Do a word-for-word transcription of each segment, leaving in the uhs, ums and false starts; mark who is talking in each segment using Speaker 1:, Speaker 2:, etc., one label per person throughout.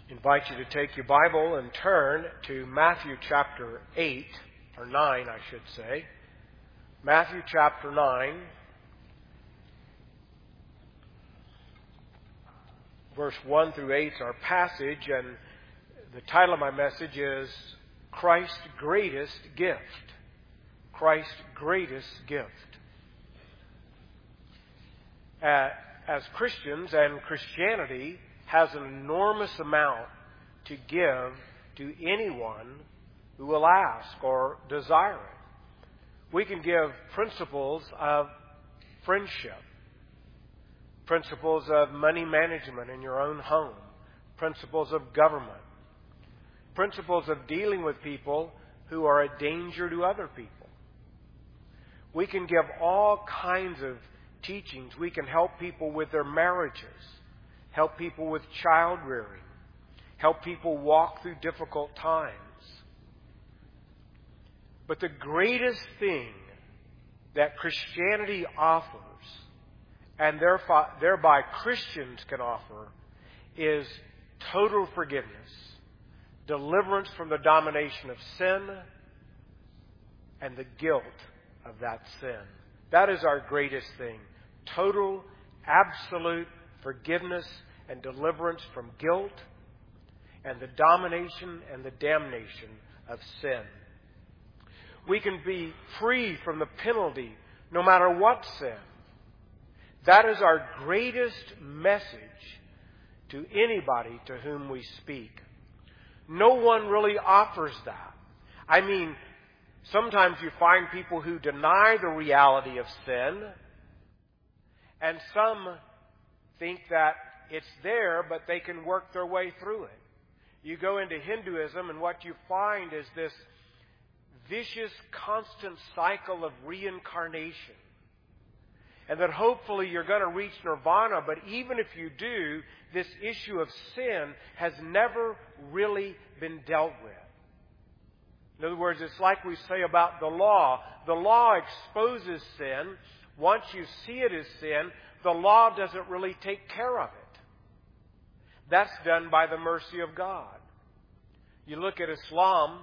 Speaker 1: Invite you to take your Bible and turn to Matthew chapter eight, or nine, I should say. Matthew chapter nine, verse one through eight is our passage, and the title of my message is Christ's Greatest Gift. Christ's Greatest Gift. Uh, as Christians, and Christianity has an enormous amount to give to anyone who will ask or desire it. We can give principles of friendship, principles of money management in your own home, principles of government, principles of dealing with people who are a danger to other people. We can give all kinds of teachings. We can help people with their marriages, help people with child rearing, help people walk through difficult times. But the greatest thing that Christianity offers, and thereby Christians can offer, is total forgiveness, deliverance from the domination of sin, and the guilt of that sin. That is our greatest thing. Total, absolute forgiveness and deliverance from guilt and the domination and the damnation of sin. We can be free from the penalty no matter what sin. That is our greatest message to anybody to whom we speak. No one really offers that. I mean, sometimes you find people who deny the reality of sin, and some think that it's there, but they can work their way through it. You go into Hinduism, and what you find is this vicious, constant cycle of reincarnation. And that hopefully you're going to reach nirvana, but even if you do, this issue of sin has never really been dealt with. In other words, it's like we say about the law. The law exposes sin. Once you see it as sin, the law doesn't really take care of it. That's done by the mercy of God. You look at Islam.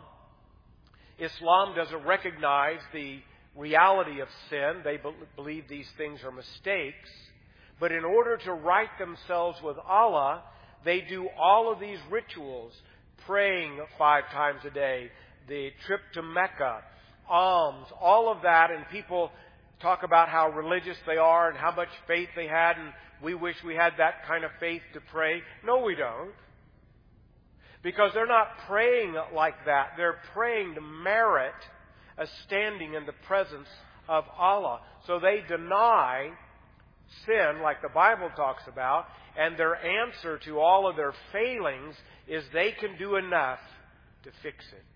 Speaker 1: Islam doesn't recognize the reality of sin. They believe these things are mistakes. But in order to right themselves with Allah, they do all of these rituals, praying five times a day, the trip to Mecca, alms, all of that, and people talk about how religious they are and how much faith they had, and we wish we had that kind of faith to pray. No, we don't. Because they're not praying like that. They're praying to merit a standing in the presence of Allah. So they deny sin, like the Bible talks about, and their answer to all of their failings is they can do enough to fix it.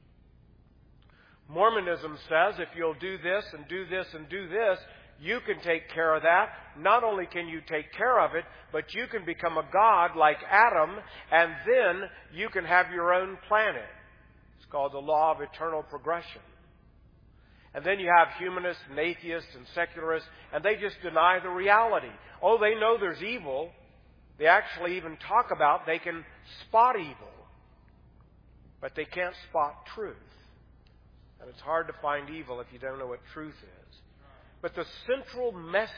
Speaker 1: Mormonism says if you'll do this and do this and do this, you can take care of that. Not only can you take care of it, but you can become a god like Adam, and then you can have your own planet. It's called the law of eternal progression. And then you have humanists and atheists and secularists, and they just deny the reality. Oh, they know there's evil. They actually even talk about they can spot evil, but they can't spot truth. And it's hard to find evil if you don't know what truth is. But the central message,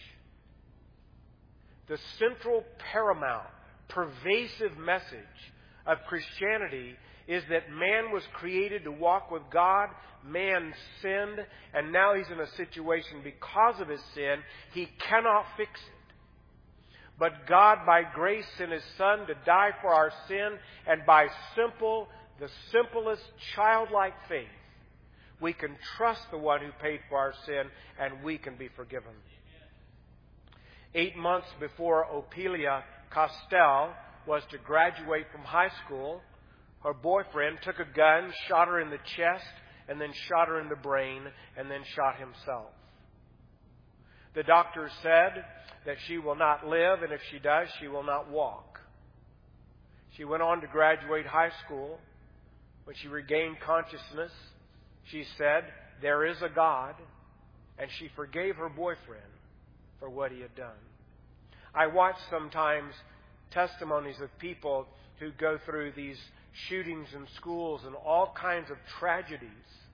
Speaker 1: the central paramount, pervasive message of Christianity is that man was created to walk with God. Man sinned, and now he's in a situation because of his sin, he cannot fix it. But God, by grace, sent His Son to die for our sin, and by simple, the simplest childlike faith, we can trust the one who paid for our sin, and we can be forgiven. Eight months before Ophelia Castell was to graduate from high school, her boyfriend took a gun, shot her in the chest, and then shot her in the brain, and then shot himself. The doctor said that she will not live, and if she does, she will not walk. She went on to graduate high school. When she regained consciousness, she said, "There is a God," and she forgave her boyfriend for what he had done. I watch sometimes testimonies of people who go through these shootings in schools and all kinds of tragedies.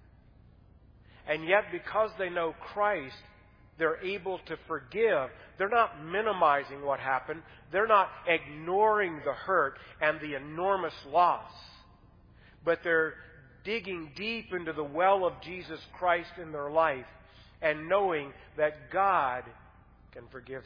Speaker 1: And yet, because they know Christ, they're able to forgive. They're not minimizing what happened. They're not ignoring the hurt and the enormous loss. But they're digging deep into the well of Jesus Christ in their life and knowing that God can forgive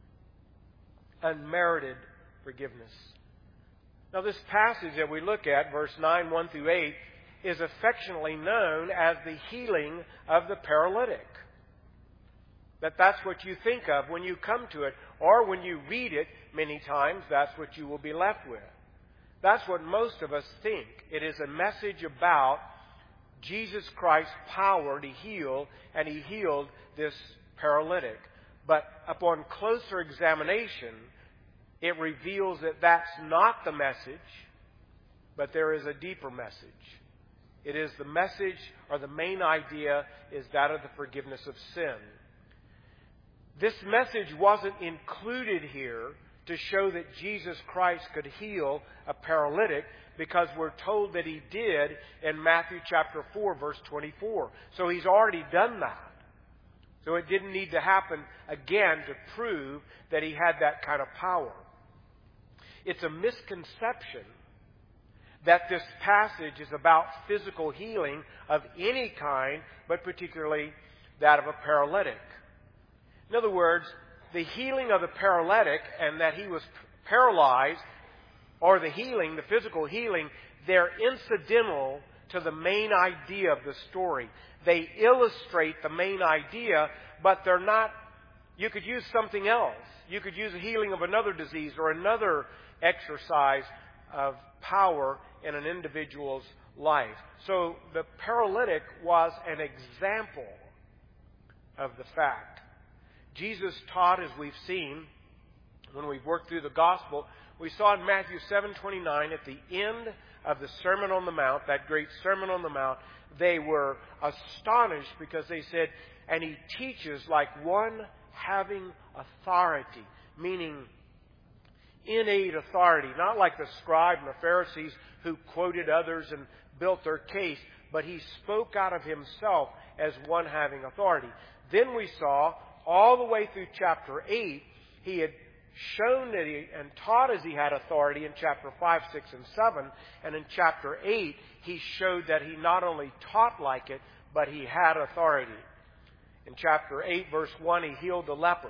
Speaker 1: them. Unmerited forgiveness. Now, this passage that we look at, verse nine, one through eight, is affectionately known as the healing of the paralytic. That that's what you think of when you come to it, or when you read it many times, that's what you will be left with. That's what most of us think. It is a message about Jesus Christ's power to heal, and He healed this paralytic. But upon closer examination, it reveals that that's not the message, but there is a deeper message. It is the message, or the main idea, is that of the forgiveness of sin. This message wasn't included here to show that Jesus Christ could heal a paralytic, because we're told that He did in Matthew chapter four, verse twenty-four. So He's already done that. So it didn't need to happen again to prove that He had that kind of power. It's a misconception that this passage is about physical healing of any kind, but particularly that of a paralytic. In other words, the healing of the paralytic and that he was paralyzed, or the healing, the physical healing, they're incidental to the main idea of the story. They illustrate the main idea, but they're not. You could use something else. You could use a healing of another disease or another exercise of power in an individual's life. So the paralytic was an example of the fact. Jesus taught, as we've seen when we've worked through the gospel, we saw in Matthew seven twenty-nine, at the end of the Sermon on the Mount, that great Sermon on the Mount, they were astonished because they said, and He teaches like one having authority, meaning innate authority, not like the scribe and the Pharisees who quoted others and built their case, but He spoke out of Himself as one having authority. Then we saw all the way through chapter eight, He had shown that He and taught as He had authority in chapter five, six, and seven. And in chapter eight, He showed that He not only taught like it, but He had authority. In chapter eight, verse one, He healed the leper.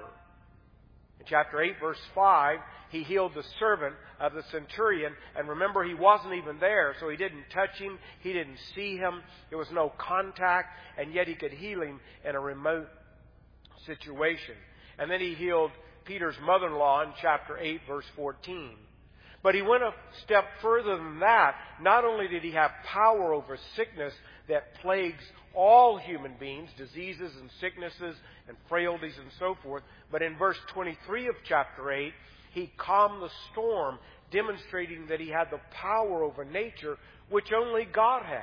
Speaker 1: In chapter eight, verse five, He healed the servant of the centurion. And remember, he wasn't even there, so He didn't touch him. He didn't see him. There was no contact, and yet He could heal him in a remote situation. And then He healed Peter's mother-in-law in chapter eight, verse fourteen. But He went a step further than that. Not only did He have power over sickness that plagues all human beings, diseases and sicknesses and frailties and so forth, but in verse twenty-three of chapter eight, He calmed the storm, demonstrating that He had the power over nature, which only God has.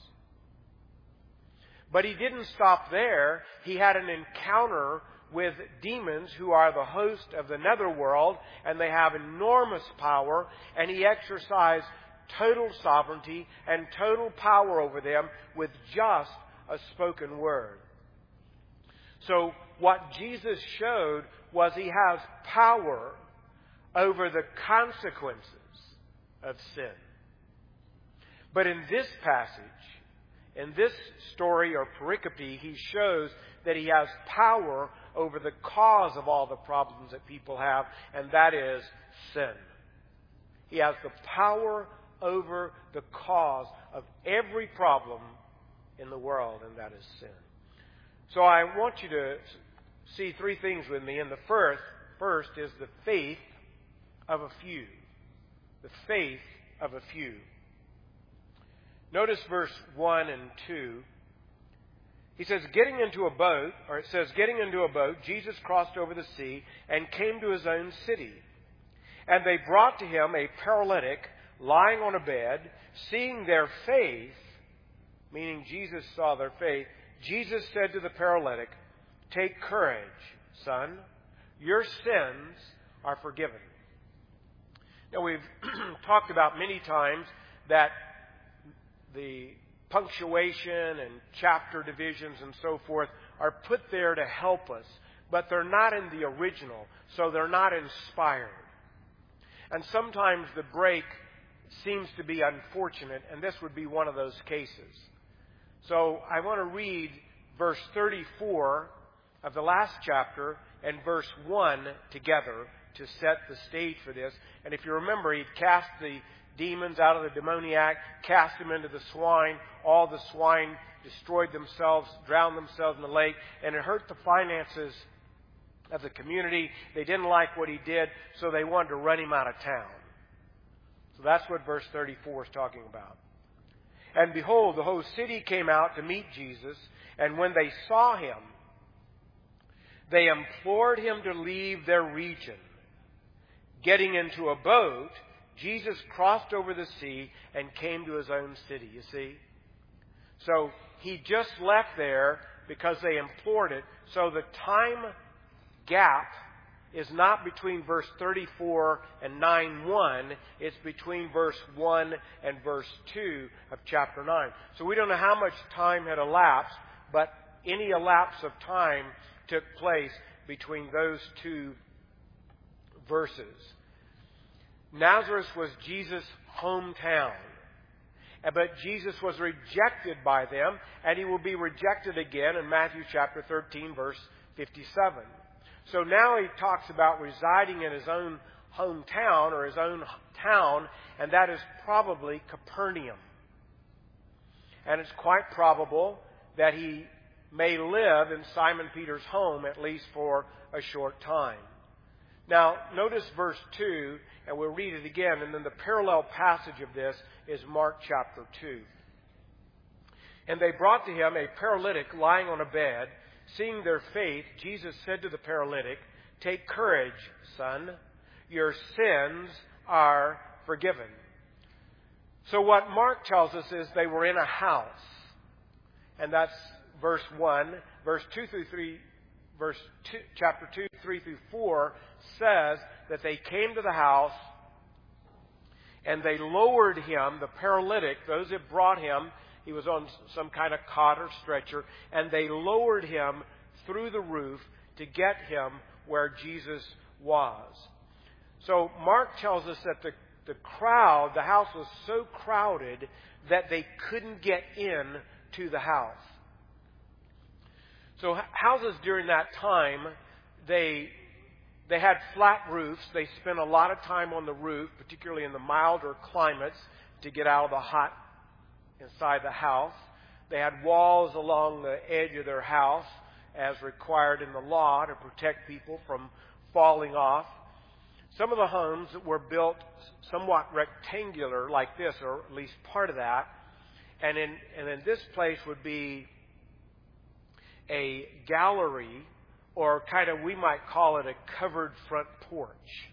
Speaker 1: But He didn't stop there. He had an encounter with demons who are the host of the netherworld, and they have enormous power, and He exercised total sovereignty and total power over them with just a spoken word. So what Jesus showed was He has power over the consequences of sin. But in this passage, in this story or pericope, He shows that He has power over the cause of all the problems that people have, and that is sin. He has the power over the cause of every problem in the world, and that is sin. So I want you to see three things with me. And the first, first is the faith of a few. The faith of a few. Notice verse one and two. He says, getting into a boat, or it says, getting into a boat, Jesus crossed over the sea and came to His own city. And they brought to Him a paralytic lying on a bed. Seeing their faith, meaning Jesus saw their faith, Jesus said to the paralytic, take courage, son, your sins are forgiven. Now, we've talked about many times that the punctuation and chapter divisions and so forth are put there to help us, but they're not in the original, so they're not inspired. And sometimes the break seems to be unfortunate, and this would be one of those cases. So I want to read verse thirty-four of the last chapter and verse one together to set the stage for this. And if you remember, he cast the demons out of the demoniac, cast them into the swine. All the swine destroyed themselves, drowned themselves in the lake, and it hurt the finances of the community. They didn't like what he did, so they wanted to run him out of town. So that's what verse thirty-four is talking about. And behold, the whole city came out to meet Jesus, and when they saw him, they implored him to leave their region. Getting into a boat, Jesus crossed over the sea and came to his own city, you see. So he just left there because they implored it. So the time gap is not between verse thirty-four and nine one. It's between verse one and verse two of chapter nine. So we don't know how much time had elapsed, but any elapse of time took place between those two verses. Nazareth was Jesus' hometown. But Jesus was rejected by them, and he will be rejected again in Matthew chapter thirteen, verse fifty-seven. So now he talks about residing in his own hometown or his own town, and that is probably Capernaum. And it's quite probable that he may live in Simon Peter's home at least for a short time. Now, notice verse two, and we'll read it again, and then the parallel passage of this is Mark chapter two. And they brought to him a paralytic lying on a bed. Seeing their faith, Jesus said to the paralytic, "Take courage, son. Your sins are forgiven." So what Mark tells us is they were in a house. And that's verse one. Verse two through three, verse two, chapter two, three through four says that they came to the house and they lowered him, the paralytic, those that brought him. He was on some kind of cot or stretcher, and they lowered him through the roof to get him where Jesus was. So Mark tells us that the, the crowd, the house was so crowded that they couldn't get in to the house. So houses during that time, they they had flat roofs. They spent a lot of time on the roof, particularly in the milder climates, to get out of the hot inside the house. They had walls along the edge of their house as required in the law to protect people from falling off. Some of the homes were built somewhat rectangular like this, or at least part of that. And in, and in this place would be a gallery, or kind of, we might call it a covered front porch.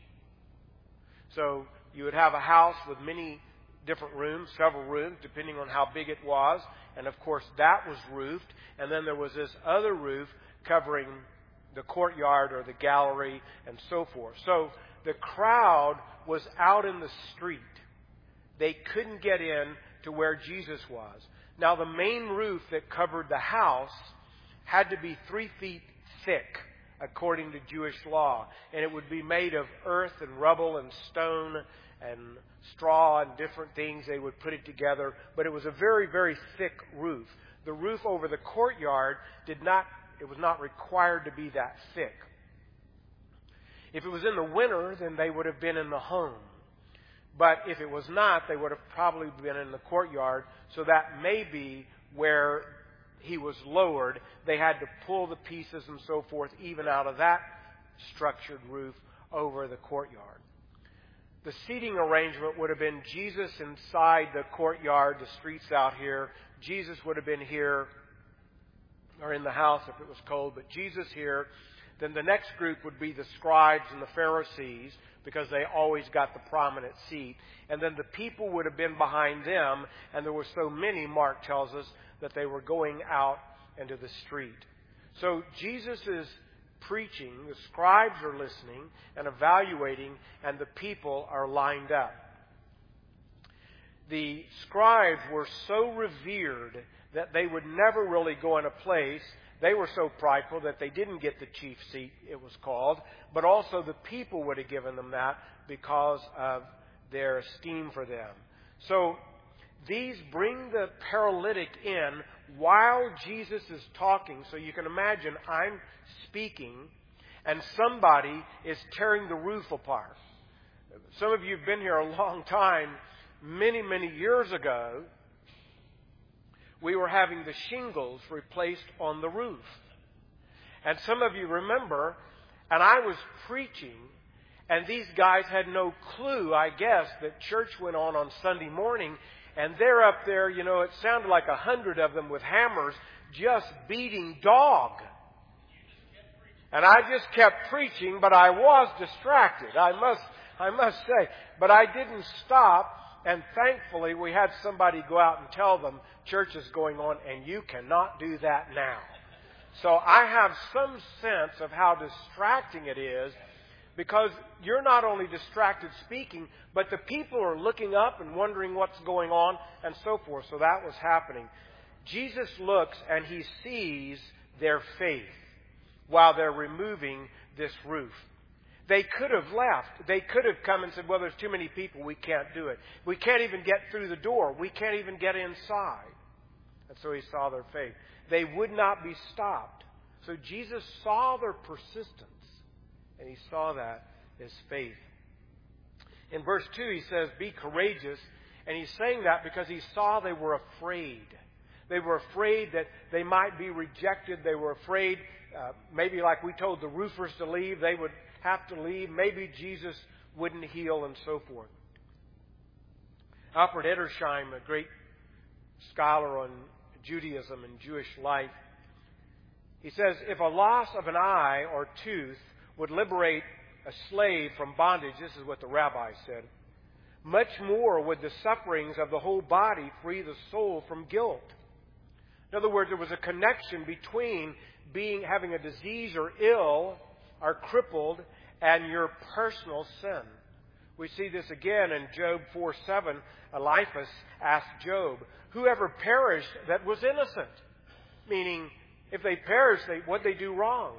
Speaker 1: So you would have a house with many different rooms, several rooms, depending on how big it was. And of course, that was roofed. And then there was this other roof covering the courtyard or the gallery and so forth. So the crowd was out in the street. They couldn't get in to where Jesus was. Now, the main roof that covered the house had to be three feet thick, according to Jewish law. And it would be made of earth and rubble and stone and straw and different things. They would put it together. But it was a very, very thick roof. The roof over the courtyard did not, it was not required to be that thick. If it was in the winter, then they would have been in the home. But if it was not, they would have probably been in the courtyard. So that may be where he was lowered. They had to pull the pieces and so forth, even out of that structured roof, over the courtyard. The seating arrangement would have been Jesus inside the courtyard, the streets out here. Jesus would have been here, or in the house if it was cold, but Jesus here. Then the next group would be the scribes and the Pharisees, because they always got the prominent seat. And then the people would have been behind them, and there were so many, Mark tells us, that they were going out into the street. So Jesus is preaching, the scribes are listening and evaluating, and the people are lined up. The scribes were so revered that they would never really go in a place. They were so prideful that they didn't get the chief seat, it was called, but also the people would have given them that because of their esteem for them. So these bring the paralytic in while Jesus is talking. So you can imagine I'm speaking and somebody is tearing the roof apart. Some of you have been here a long time. Many, many years ago, we were having the shingles replaced on the roof. And some of you remember, and I was preaching, and these guys had no clue, I guess, that church went on on Sunday morning, and they're up there, you know, it sounded like a hundred of them with hammers just beating dog. And I just kept preaching, but I was distracted, I must, I must say. But I didn't stop. And thankfully, we had somebody go out and tell them, church is going on, and you cannot do that now. So I have some sense of how distracting it is, because you're not only distracted speaking, but the people are looking up and wondering what's going on, and so forth. So that was happening. Jesus looks and he sees their faith while they're removing this roof. They could have left. They could have come and said, well, there's too many people. We can't do it. We can't even get through the door. We can't even get inside. And so he saw their faith. They would not be stopped. So Jesus saw their persistence, and he saw that as faith. In verse two, he says, be courageous. And he's saying that because he saw they were afraid. They were afraid that they might be rejected. They were afraid, uh, maybe like we told the roofers to leave, they would have to leave. Maybe Jesus wouldn't heal, and so forth. Alfred Edersheim, a great scholar on Judaism and Jewish life, he says, if a loss of an eye or tooth would liberate a slave from bondage, this is what the rabbi said, much more would the sufferings of the whole body free the soul from guilt. In other words, there was a connection between being having a disease or ill are crippled and your personal sin. We see this again in Job four seven. Eliphaz asked Job, whoever perished that was innocent? Meaning, if they perished, they, what'd they do wrong?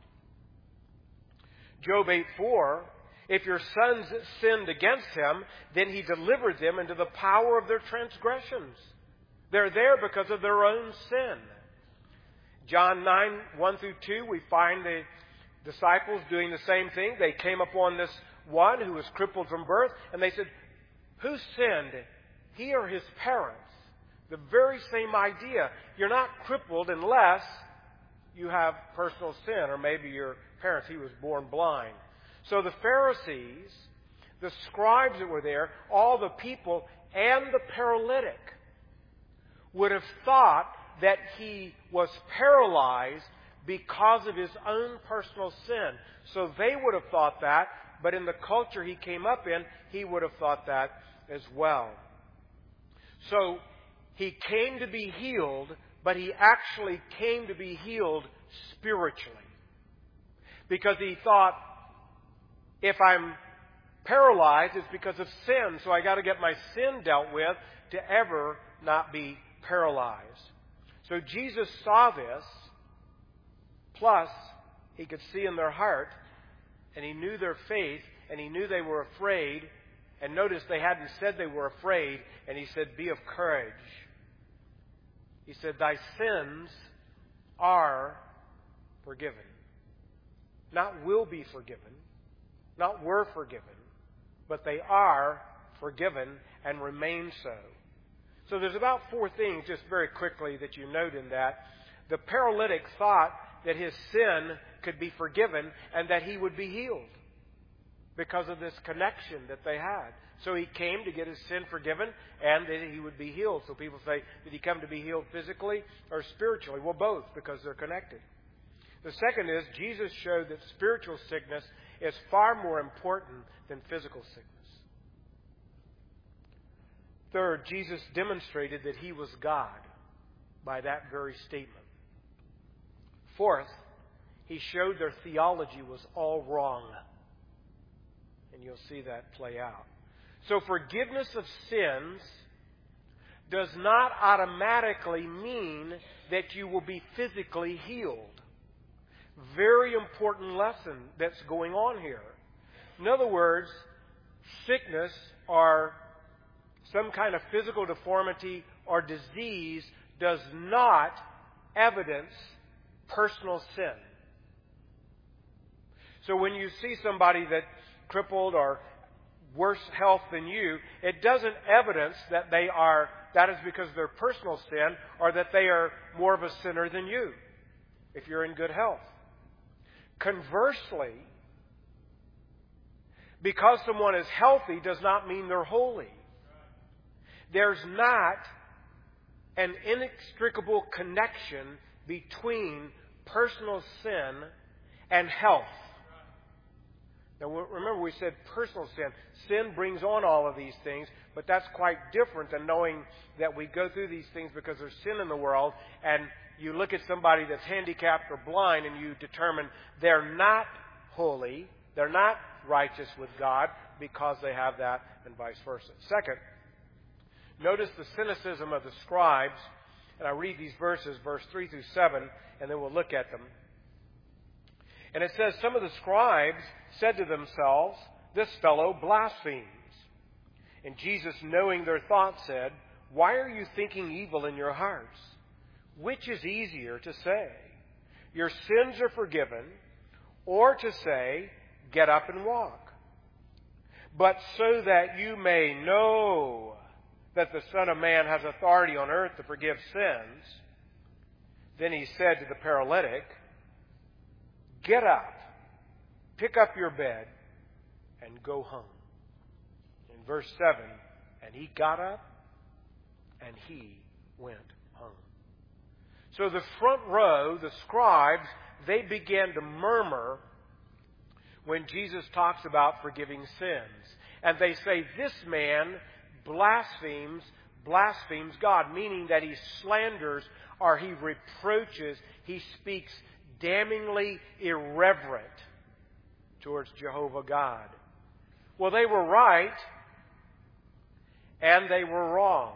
Speaker 1: Job eight four, if your sons sinned against him, then he delivered them into the power of their transgressions. They're there because of their own sin. John nine one through two, we find the disciples doing the same thing. They came upon this one who was crippled from birth, and they said, who sinned, he or his parents? The very same idea. You're not crippled unless you have personal sin, or maybe your parents, he was born blind. So the Pharisees, the scribes that were there, all the people, and the paralytic would have thought that he was paralyzed because of his own personal sin. So they would have thought that, but in the culture he came up in, he would have thought that as well. So he came to be healed, but he actually came to be healed spiritually. Because he thought, if I'm paralyzed, it's because of sin, so I got to get my sin dealt with to ever not be paralyzed. So Jesus saw this. Plus, he could see in their heart, and he knew their faith, and he knew they were afraid. And notice they hadn't said they were afraid, and he said, be of courage. He said, thy sins are forgiven. Not will be forgiven, not were forgiven, but they are forgiven and remain so. So there's about four things, just very quickly, that you note in that. The paralytic thought that his sin could be forgiven and that he would be healed because of this connection that they had. So he came to get his sin forgiven and that he would be healed. So people say, did he come to be healed physically or spiritually? Well, both, because they're connected. The second is, Jesus showed that spiritual sickness is far more important than physical sickness. Third, Jesus demonstrated that he was God by that very statement. Fourth, He showed their theology was all wrong. And you'll see that play out. So forgiveness of sins does not automatically mean that you will be physically healed. Very important lesson that's going on here. In other words, sickness or some kind of physical deformity or disease does not evidence personal sin. So when you see somebody that's crippled or worse health than you, it doesn't evidence that they are, that is because of their personal sin or that they are more of a sinner than you if you're in good health. Conversely, because someone is healthy does not mean they're holy. There's not an inextricable connection between personal sin and health. Now remember, we said personal sin. Sin brings on all of these things, but that's quite different than knowing that we go through these things because there's sin in the world, and you look at somebody that's handicapped or blind and you determine they're not holy, they're not righteous with God because they have that, and vice versa. Second, notice the cynicism of the scribes, and I read these verses, verse three through seven, and then we'll look at them. And it says, some of the scribes said to themselves, this fellow blasphemes. And Jesus, knowing their thoughts, said, why are you thinking evil in your hearts? Which is easier to say, your sins are forgiven, or to say, get up and walk? But so that you may know that the Son of Man has authority on earth to forgive sins, then he said to the paralytic, get up, pick up your bed, and go home. In verse seven, and he got up, and he went home. So the front row, the scribes, they began to murmur when Jesus talks about forgiving sins. And they say, this man blasphemes, blasphemes God, meaning that he slanders or he reproaches, he speaks damningly irreverent towards Jehovah God. Well, they were right and they were wrong.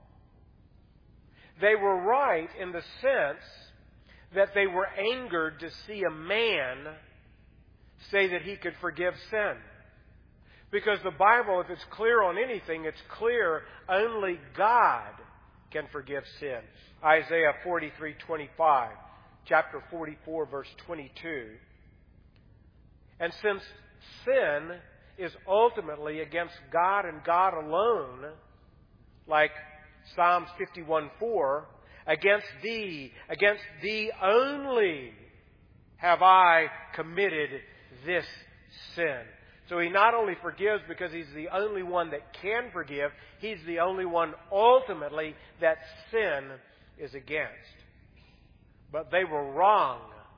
Speaker 1: They were right in the sense that they were angered to see a man say that he could forgive sin. Because the Bible, if it's clear on anything, it's clear only God can forgive sin. Isaiah forty-three twenty-five, chapter forty-four, verse twenty-two. And since sin is ultimately against God and God alone, like Psalms fifty-one four, against thee, against thee only have I committed this sin. So he not only forgives because he's the only one that can forgive, he's the only one ultimately that sin is against. But they were wrong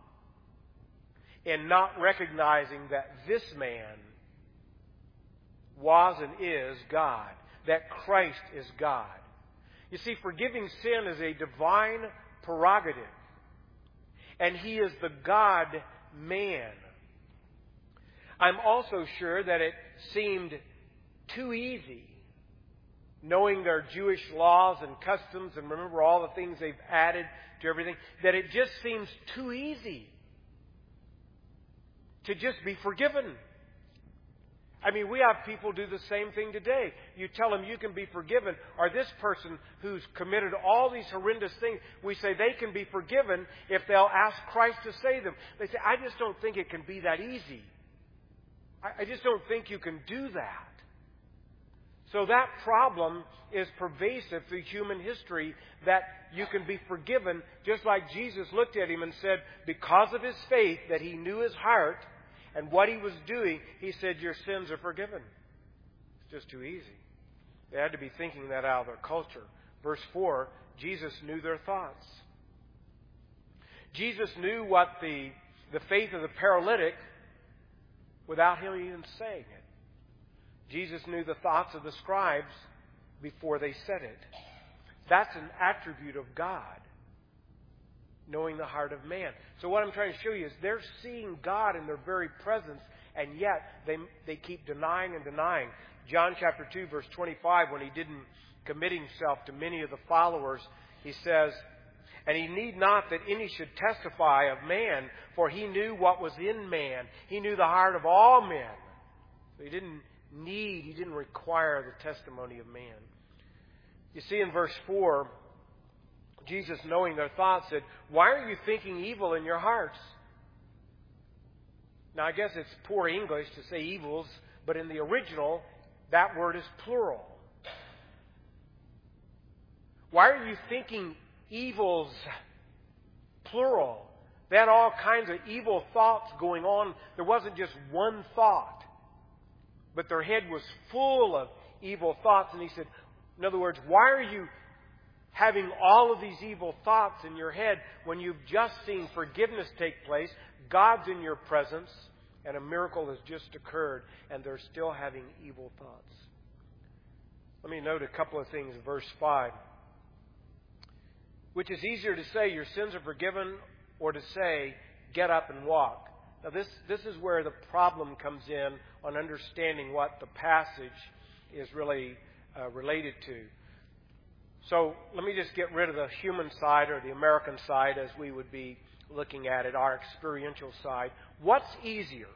Speaker 1: in not recognizing that this man was and is God, that Christ is God. You see, forgiving sin is a divine prerogative, and he is the God-man. I'm also sure that it seemed too easy, knowing their Jewish laws and customs, and remember all the things they've added to everything, that it just seems too easy to just be forgiven. I mean, we have people do the same thing today. You tell them you can be forgiven, or this person who's committed all these horrendous things, we say they can be forgiven if they'll ask Christ to save them. They say, I just don't think it can be that easy. I just don't think you can do that. So that problem is pervasive through human history, that you can be forgiven, just like Jesus looked at him and said, because of his faith, that he knew his heart and what he was doing, he said, your sins are forgiven. It's just too easy. They had to be thinking that out of their culture. Verse four, Jesus knew their thoughts. Jesus knew what the, the faith of the paralytic without him even saying it. Jesus knew the thoughts of the scribes before they said it. That's an attribute of God. knowing the heart of man. So what I'm trying to show you is they're seeing God in their very presence, and yet they they keep denying and denying. John chapter two, verse twenty-five, when he didn't commit himself to many of the followers, he says, "And he need not that any should testify of man, for he knew what was in man. He knew the heart of all men." So he didn't need, he didn't require the testimony of man. You see in verse four, Jesus, knowing their thoughts, said, "Why are you thinking evil in your hearts?" Now, I guess it's poor English to say evils, but in the original, that word is plural. Why are you thinking evils? Plural. They had all kinds of evil thoughts going on. There wasn't just one thought, but their head was full of evil thoughts. And he said, in other words, why are you having all of these evil thoughts in your head when you've just seen forgiveness take place, God's in your presence, and a miracle has just occurred, and they're still having evil thoughts? Let me note a couple of things in verse five. Which is easier to say, your sins are forgiven, or to say, get up and walk? Now this, this is where the problem comes in on understanding what the passage is really uh, related to. So let me just get rid of the human side or the American side as we would be looking at it, our experiential side. What's easier?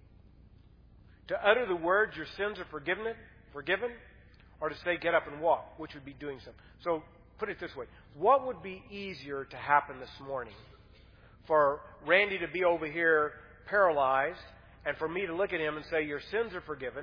Speaker 1: To utter the words, your sins are forgiven, forgiven, or to say, get up and walk, which would be doing something. So put it this way. What would be easier to happen this morning? For Randy to be over here paralyzed, and for me to look at him and say, your sins are forgiven,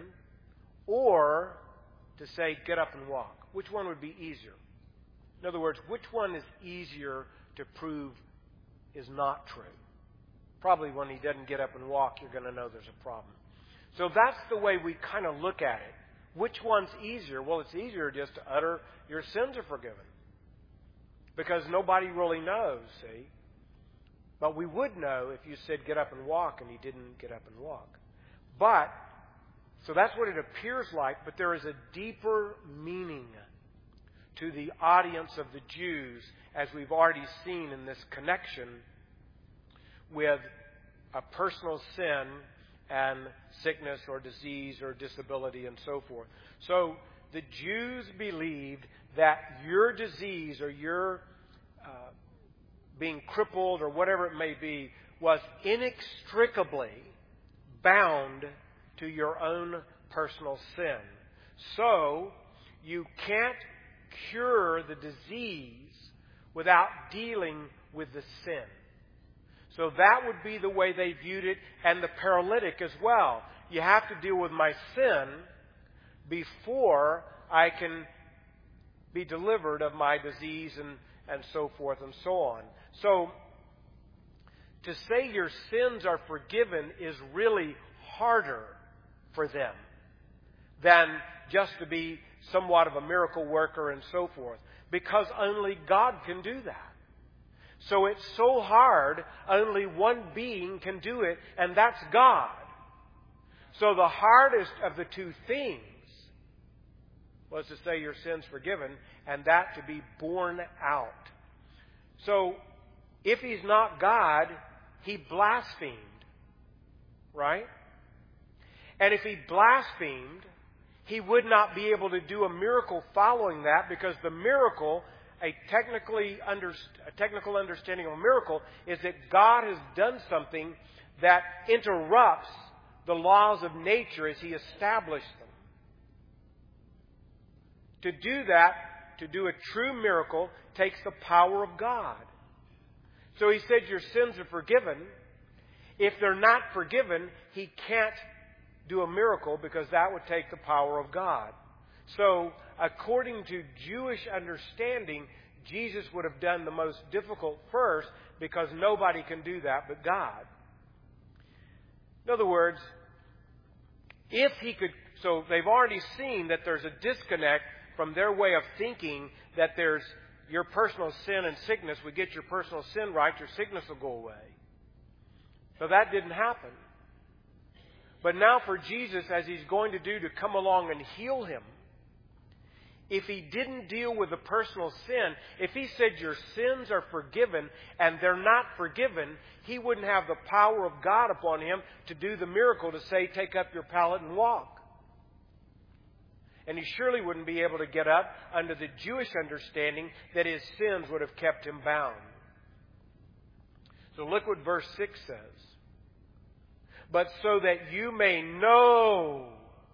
Speaker 1: or to say, get up and walk? Which one would be easier? In other words, which one is easier to prove is not true? Probably when he doesn't get up and walk, you're going to know there's a problem. So that's the way we kind of look at it. Which one's easier? Well, it's easier just to utter, your sins are forgiven. Because nobody really knows, see? But we would know if you said, get up and walk, and he didn't get up and walk. But, so that's what it appears like, but there is a deeper meaning to the audience of the Jews, as we've already seen in this connection with a personal sin and sickness or disease or disability and so forth. So the Jews believed that your disease or your uh, being crippled or whatever it may be was inextricably bound to your own personal sin. So you can't cure the disease without dealing with the sin. So that would be the way they viewed it, and the paralytic as well. You have to deal with my sin before I can be delivered of my disease and, and so forth and so on. So to say your sins are forgiven is really harder for them than just to be somewhat of a miracle worker and so forth, because only God can do that. So it's so hard, only one being can do it, and that's God. So the hardest of the two things was to say your sins forgiven, and that to be borne out. So if he's not God, he blasphemed, right? And if he blasphemed, he would not be able to do a miracle following that, because the miracle, a technically under, a technical understanding of a miracle, is that God has done something that interrupts the laws of nature as he established them. To do that, to do a true miracle, takes the power of God. So he said your sins are forgiven. If they're not forgiven, he can't do a miracle, because that would take the power of God. So, according to Jewish understanding, Jesus would have done the most difficult first, because nobody can do that but God. In other words, if he could, so they've already seen that there's a disconnect from their way of thinking, that there's your personal sin and sickness. We get your personal sin right, your sickness will go away. So that didn't happen. But now for Jesus, as he's going to do to come along and heal him, if he didn't deal with the personal sin, if he said your sins are forgiven and they're not forgiven, he wouldn't have the power of God upon him to do the miracle to say, take up your pallet and walk. And he surely wouldn't be able to get up under the Jewish understanding that his sins would have kept him bound. So look what verse six says. But so that you may know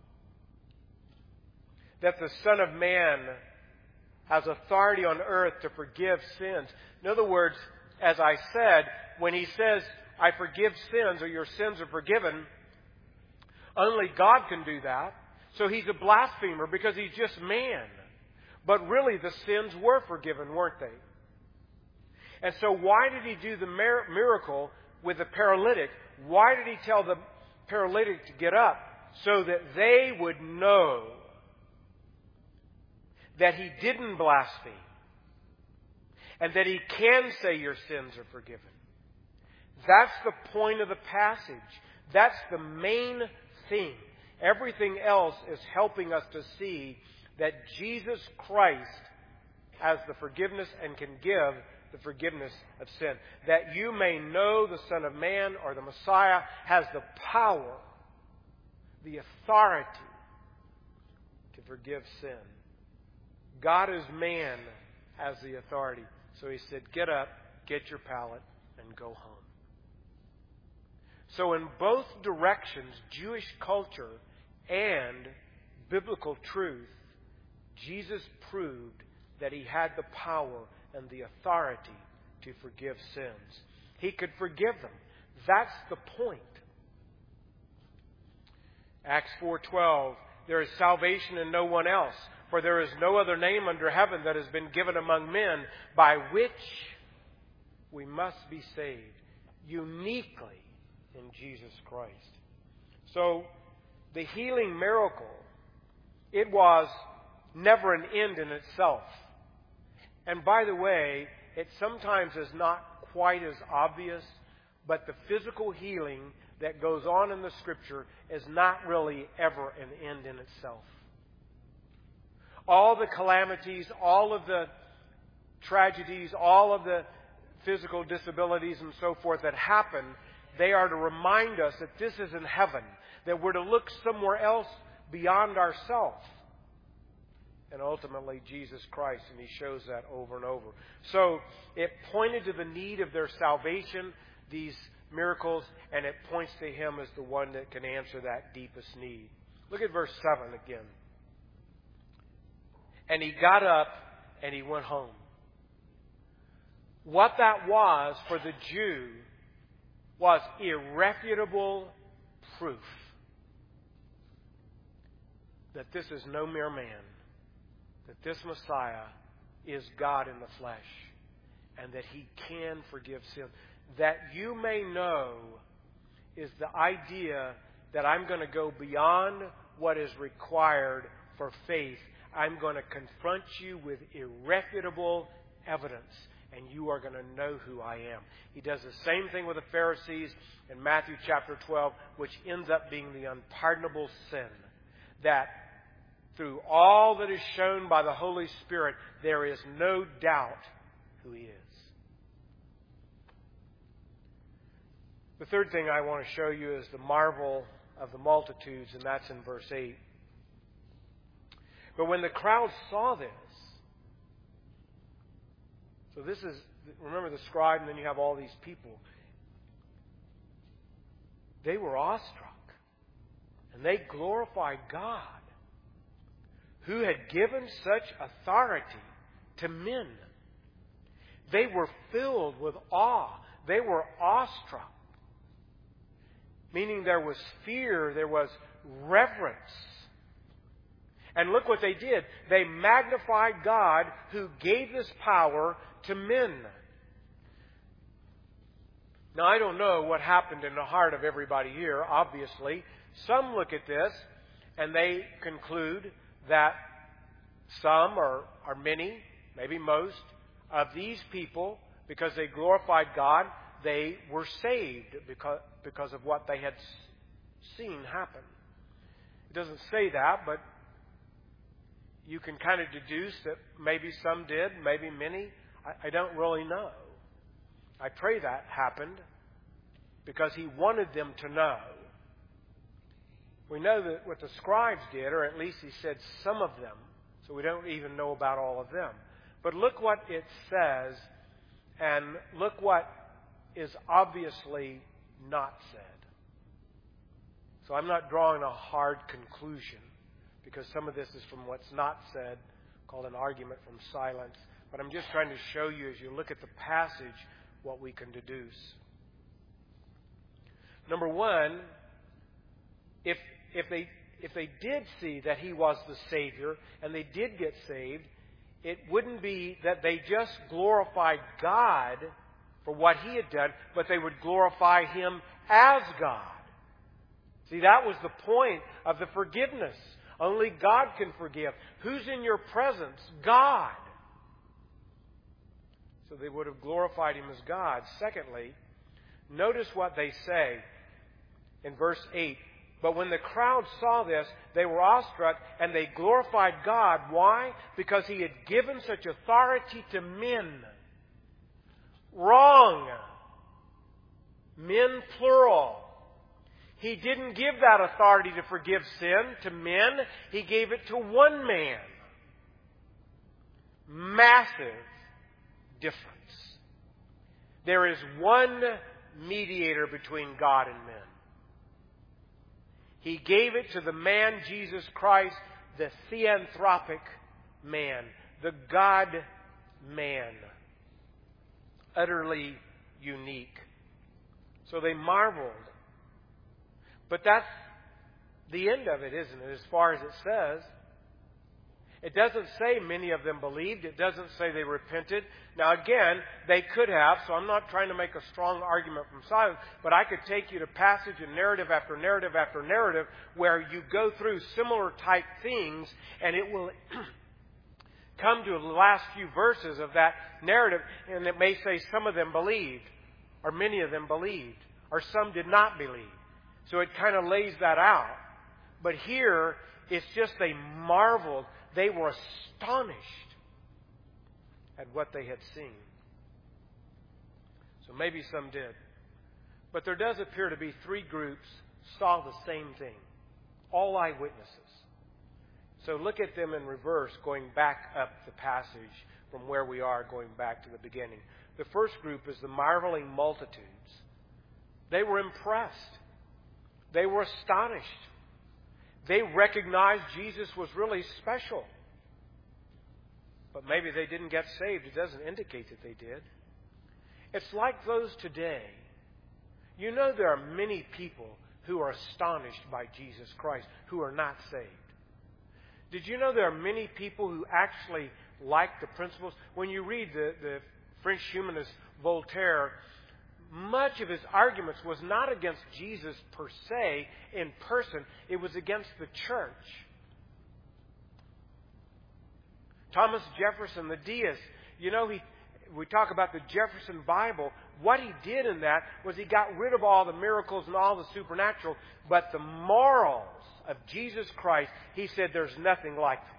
Speaker 1: that the Son of Man has authority on earth to forgive sins. In other words, as I said, when he says, I forgive sins, or your sins are forgiven, only God can do that. So he's a blasphemer because he's just man. But really the sins were forgiven, weren't they? And so why did he do the miracle with the paralytic? Why did he tell the paralytic to get up? So that they would know that he didn't blaspheme, and that he can say your sins are forgiven. That's the point of the passage. That's the main thing. Everything else is helping us to see that Jesus Christ has the forgiveness and can give the forgiveness of sin. That you may know the Son of Man, or the Messiah, has the power, the authority to forgive sin. God as man has the authority. So he said, get up, get your pallet, and go home. So in both directions, Jewish culture and biblical truth, Jesus proved that he had the power and the authority to forgive sins. He could forgive them. That's the point. Acts four twelve, there is salvation in no one else. For there is no other name under heaven that has been given among men by which we must be saved, uniquely in Jesus Christ. So the healing miracle, it was never an end in itself. And by the way, it sometimes is not quite as obvious, but the physical healing that goes on in the Scripture is not really ever an end in itself. All the calamities, all of the tragedies, all of the physical disabilities and so forth that happen, they are to remind us that this is in heaven, that we're to look somewhere else beyond ourselves. And ultimately, Jesus Christ, and he shows that over and over. So it pointed to the need of their salvation, these miracles, and it points to him as the one that can answer that deepest need. Look at verse seven again. And he got up and he went home. What that was for the Jew was irrefutable proof that this is no mere man, that this Messiah is God in the flesh, and that he can forgive sin. That you may know is the idea that I'm going to go beyond what is required for faith. I'm going to confront you with irrefutable evidence, and you are going to know who I am. He does the same thing with the Pharisees in Matthew chapter twelve, which ends up being the unpardonable sin. That through all that is shown by the Holy Spirit, there is no doubt who he is. The third thing I want to show you is the marvel of the multitudes, and that's in verse eight. But when the crowd saw this, so this is, remember the scribe, and then you have all these people. They were awestruck, and they glorified God, who had given such authority to men. They were filled with awe. They were awestruck, meaning there was fear, there was reverence. And look what they did. They magnified God who gave this power to men. Now, I don't know what happened in the heart of everybody here, obviously. Some look at this and they conclude that some or, or many, maybe most, of these people, because they glorified God, they were saved because, because of what they had seen happen. It doesn't say that, but you can kind of deduce that maybe some did, maybe many. I, I don't really know. I pray that happened because he wanted them to know. We know that what the scribes did, or at least he said some of them, so we don't even know about all of them. But look what it says, and look what is obviously not said. So I'm not drawing a hard conclusion, because some of this is from what's not said, called an argument from silence. But I'm just trying to show you, as you look at the passage, what we can deduce. Number one, if if they if they did see that he was the Savior and they did get saved, it wouldn't be that they just glorified God for what he had done, but they would glorify him as God. See, that was the point of the forgiveness. Only God can forgive. Who's in your presence? God. So they would have glorified him as God. Secondly, notice what they say in verse eight. But when the crowd saw this, they were awestruck and they glorified God. Why? Because he had given such authority to men. Wrong. Men plural. He didn't give that authority to forgive sin to men. He gave it to one man. Massive difference. There is one mediator between God and men. He gave it to the man Jesus Christ, the theanthropic man, the God-man. Utterly unique. So they marveled. But that's the end of it, isn't it, as far as it says? It doesn't say many of them believed. It doesn't say they repented. Now, again, they could have, so I'm not trying to make a strong argument from silence, but I could take you to passage and narrative after narrative after narrative where you go through similar type things, and it will come to the last few verses of that narrative, and it may say some of them believed, or many of them believed, or some did not believe. So it kind of lays that out. But here, it's just they marveled. They were astonished at what they had seen. So maybe some did. But there does appear to be three groups saw the same thing. All eyewitnesses. So look at them in reverse, going back up the passage from where we are, going back to the beginning. The first group is the marveling multitudes. They were impressed. They were astonished. They recognized Jesus was really special. But maybe they didn't get saved. It doesn't indicate that they did. It's like those today. You know there are many people who are astonished by Jesus Christ who are not saved. Did you know there are many people who actually like the principles? When you read the, the French humanist Voltaire, much of his arguments was not against Jesus per se, in person. It was against the church. Thomas Jefferson, the deist, you know, he, we talk about the Jefferson Bible. What he did in that was he got rid of all the miracles and all the supernatural, but the morals of Jesus Christ, he said there's nothing like them.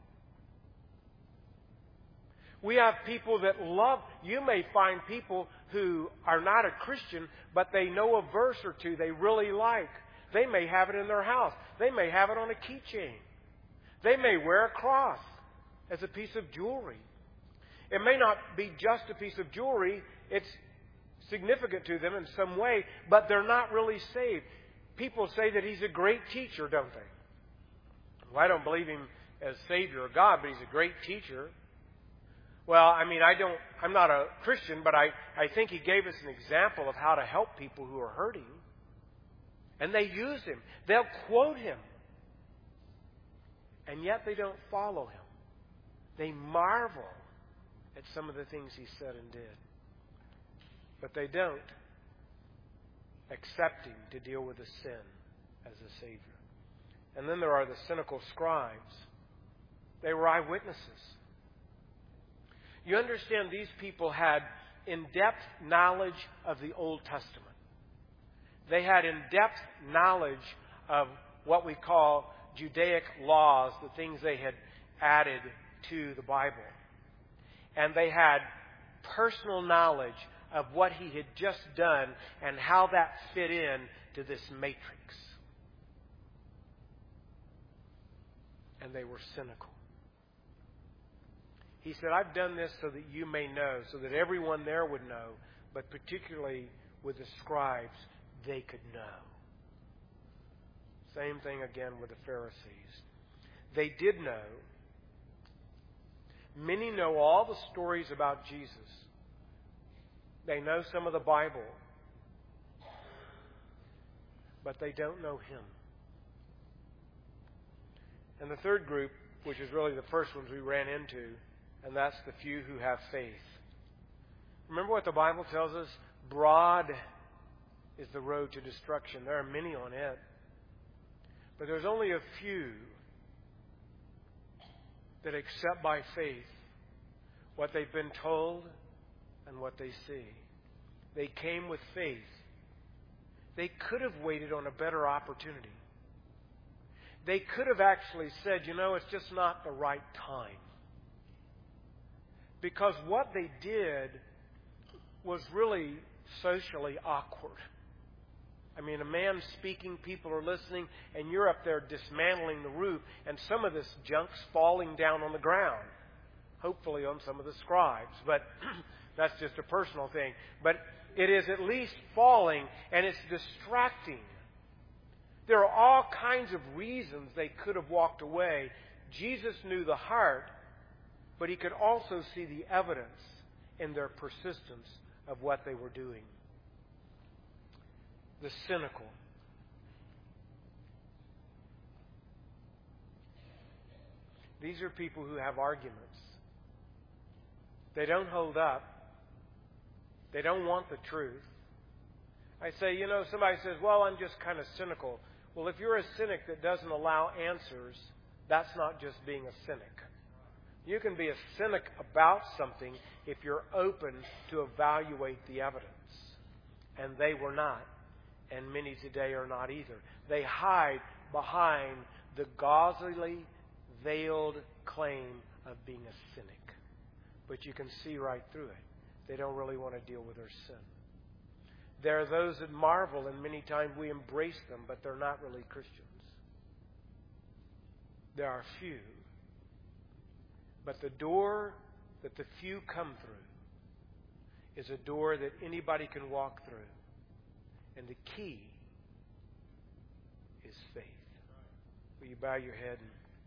Speaker 1: We have people that love, you may find people who are not a Christian, but they know a verse or two they really like. They may have it in their house. They may have it on a keychain. They may wear a cross as a piece of jewelry. It may not be just a piece of jewelry. It's significant to them in some way, but they're not really saved. People say that he's a great teacher, don't they? Well, I don't believe him as Savior or God, but he's a great teacher. Well, I mean, I don't, I'm not a Christian, but I, I think he gave us an example of how to help people who are hurting. And they use him. They'll quote him. And yet they don't follow him. They marvel at some of the things he said and did. But they don't accept him to deal with the sin as a Savior. And then there are the cynical scribes. They were eyewitnesses. You understand these people had in-depth knowledge of the Old Testament. They had in-depth knowledge of what we call Judaic laws, the things they had added to the Bible. And they had personal knowledge of what he had just done and how that fit in to this matrix. And they were cynical. He said, I've done this so that you may know, so that everyone there would know, but particularly with the scribes, they could know. Same thing again with the Pharisees. They did know. Many know all the stories about Jesus. They know some of the Bible, but they don't know Him. And the third group, which is really the first ones we ran into, and that's the few who have faith. Remember what the Bible tells us? Broad is the road to destruction. There are many on it. But there's only a few that accept by faith what they've been told and what they see. They came with faith. They could have waited on a better opportunity. They could have actually said, you know, it's just not the right time. Because what they did was really socially awkward. I mean, a man speaking, people are listening, and you're up there dismantling the roof, and some of this junk's falling down on the ground. Hopefully on some of the scribes, but that's just a personal thing. But it is at least falling, and it's distracting. There are all kinds of reasons they could have walked away. Jesus knew the heart, but He could also see the evidence in their persistence of what they were doing. The cynical. These are people who have arguments. They don't hold up. They don't want the truth. I say, you know, somebody says, well, I'm just kind of cynical. Well, if you're a cynic that doesn't allow answers, that's not just being a cynic. You can be a cynic about something if you're open to evaluate the evidence. And they were not. And many today are not either. They hide behind the gauzily veiled claim of being a cynic. But you can see right through it. They don't really want to deal with their sin. There are those that marvel, and many times we embrace them, but they're not really Christians. There are few. But the door that the few come through is a door that anybody can walk through. And the key is faith. Will you bow your head?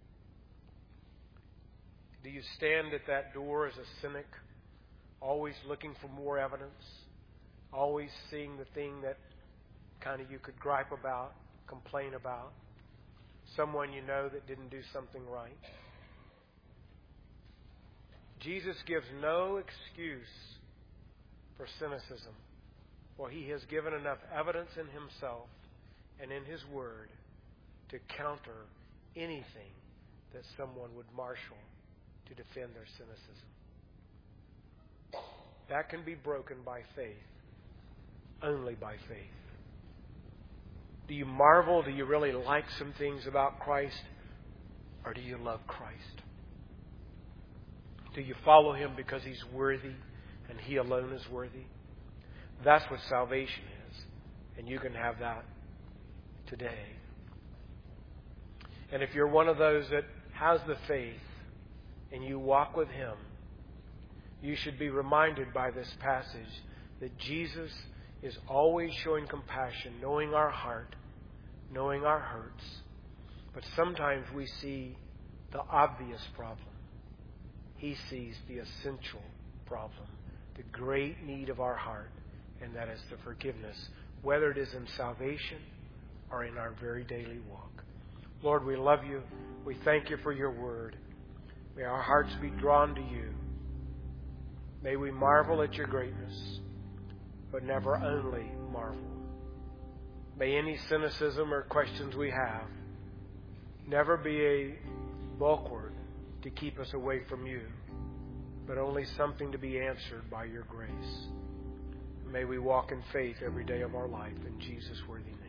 Speaker 1: Do you stand at that door as a cynic, always looking for more evidence, always seeing the thing that kind of you could gripe about, complain about, someone you know that didn't do something right? Jesus gives no excuse for cynicism, for He has given enough evidence in Himself and in His Word to counter anything that someone would marshal to defend their cynicism. That can be broken by faith, only by faith. Do you marvel? Do you really like some things about Christ? Or do you love Christ? Do you follow Him because He's worthy and He alone is worthy? That's what salvation is. And you can have that today. And if you're one of those that has the faith and you walk with Him, you should be reminded by this passage that Jesus is always showing compassion, knowing our heart, knowing our hurts. But sometimes we see the obvious problem. He sees the essential problem, the great need of our heart, and that is the forgiveness, whether it is in salvation or in our very daily walk. Lord, we love You. We thank You for Your word. May our hearts be drawn to You. May we marvel at Your greatness, but never only marvel. May any cynicism or questions we have never be a bulwark to keep us away from You, but only something to be answered by Your grace. May we walk in faith every day of our life in Jesus' worthy name.